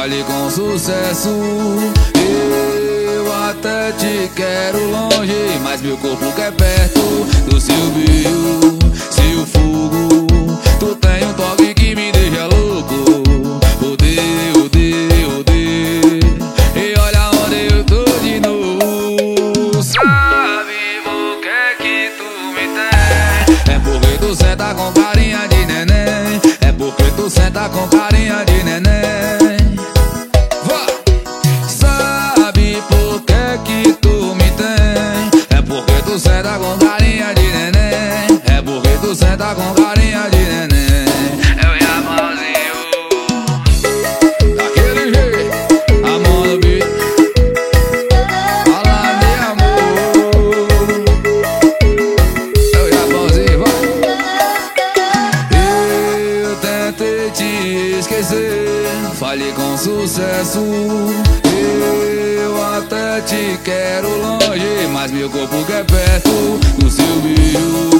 fale com sucesso. Eu até te quero longe, mas meu corpo quer perto do seu brilho, seu fogo. Tu tem um toque que me deixa louco. Odeio, odeio, odeio. E olha onde eu tô de novo. Sabe por que tu me tem? É porque tu senta com carinha de neném. É porque tu senta com carinha de neném. Sabe por que tu me tem? É porque tu senta com carinha de neném. É porque tu senta com carinha de neném. Eu e a mãozinho daquele jeito, a mão no beat. Fala de amor. Eu e a mãozinho, vai. Eu tentei te esquecer, falhei com sucesso. Eu até te quero longe, mas meu corpo quer perto do seu brilho.